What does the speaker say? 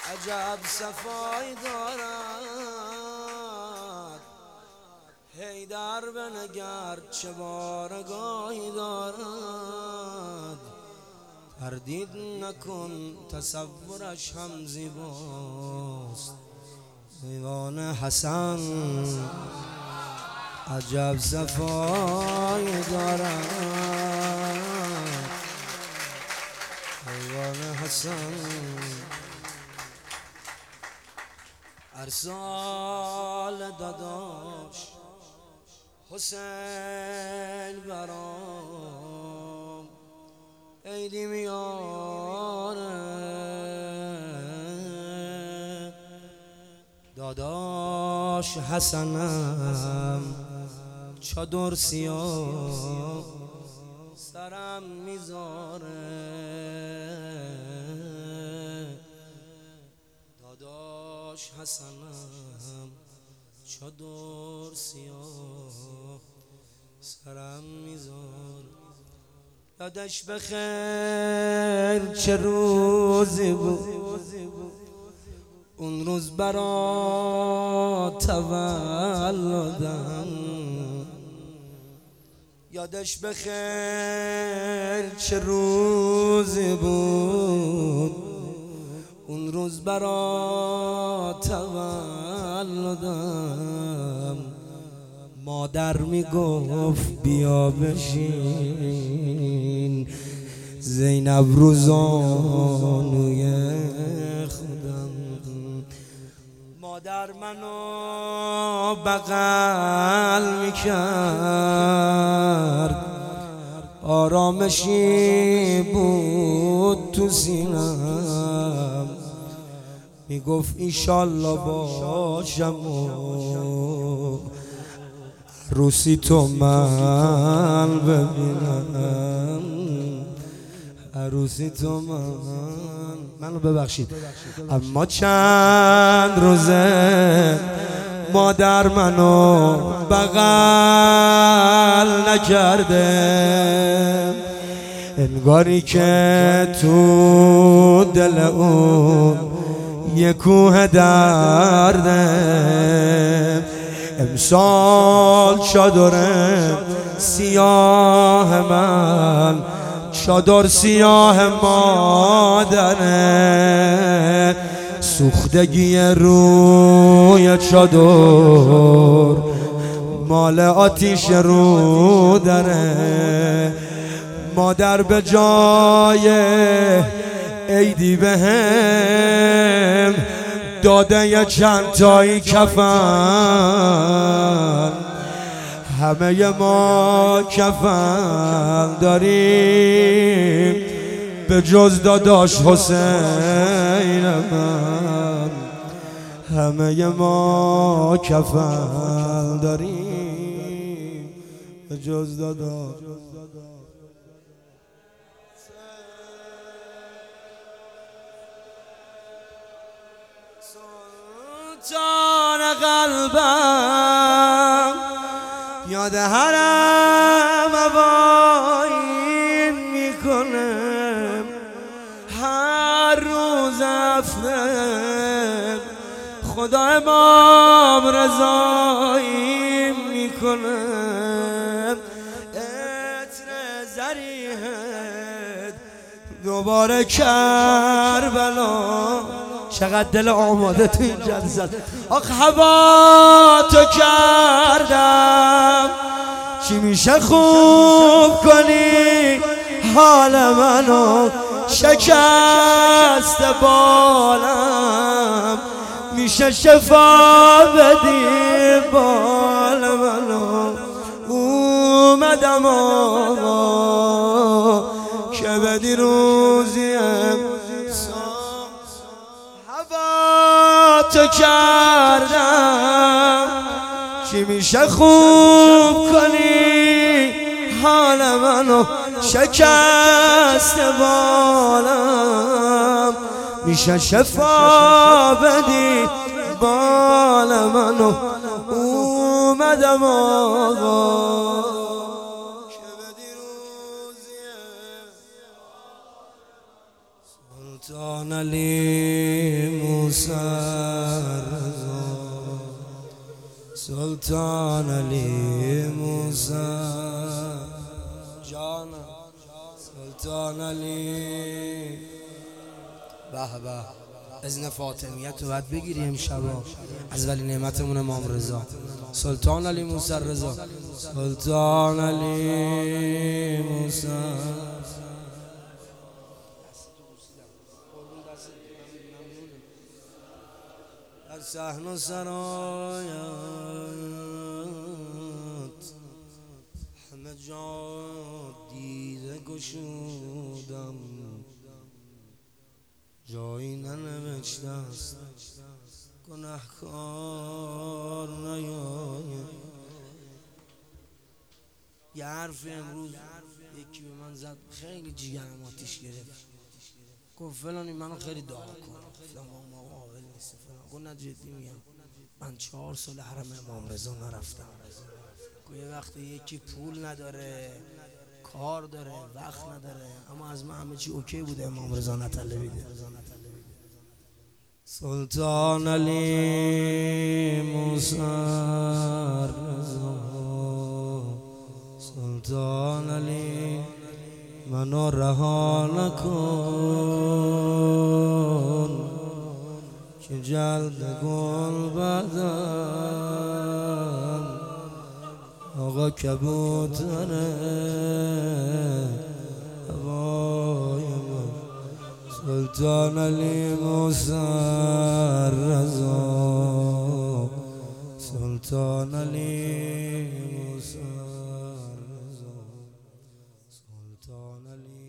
عجب صفایی دارد حیدر بنگر چه بارگاهی دارد. تردید نکن تصورش هم زیباست ایوان حسن عجب صفایی دارد ایوان حسن. ارسال داداش حسین برام عیدی میاره داداش حسنم چادر سیاه سرم میذاره داداش حسنم چادر سیاه سرم میذاره. یادش بخیر چه روزی بود اون روز برا تولدم. یادش بخیر چه روزی بود اون روز برا تولدم. مادر میگفت بیا بشین زینب روزانوی خودم. مادر منو بغل میکرد آرامشی بود تو سینم. میگفت ایشالله باشم و عروسی تو من ببینم عروسی تو منو ببخشید. اما چند روزه مادر منو بغل نکرده انگاری که تو دل اون یه کوه درده. امسال چادر سیاه من چادر سیاه مادره. سوختگی روی چادر مال آتیش رو داره. مادر به جای عیدی بهم داده یه چند تایی کفن. همه ما کفن داریم به جز داداش حسین من. همه ما کفن داریم به جز داداش. سلطان قلبم یاد حرم آبایین میکنه هر روز افته خدا امام رضایی میکنه. عطر زریحت دوباره کربلا. چقدر دل آماده تو این جلسه. آخ هوا تو کردم چی میشه خوب کنی حال منو. شکست بالم میشه شفا بدی بال منو. اومدم آقا که بدی روزیم هوا تو کردم چی میشه خوب کنی حال منو. شکست بالم میشه شفا بدی بال منو. اومدم آقا که بدی روزیه سلطان علی موسی رضا سلطان علی موسی جان سلطان علی. به به اذن فاطمیت رو باید بگیری امشب از ولی نعمتمون امام رضا سلطان علی موسی رضا سلطان علی موسی. در صحن و سرایت همه جا دیده گشودم، جایی ننوشته است گناهکار نیاید. یه حرف امروز یکی به من زد خیلی جیگرم آتیش گرفت، گفت فلانی منو خیلی دعا کن. گفتم ما قابل نیست فلان. گفت نه جدی میگم من 4 سال حرم امام رضا نرفتم. گفت یه وقتی یکی پول نداره کار داره وقت نداره اما از من همه چی اوکی بوده امام رضا نطلبیده. سلطان علی موسی رضا سلطان علی منو رها نکن که جلد گل بدم آقا کبوتره هوای من. سلطان علی موسی رضا سلطان علی موسی رضا سلطان علی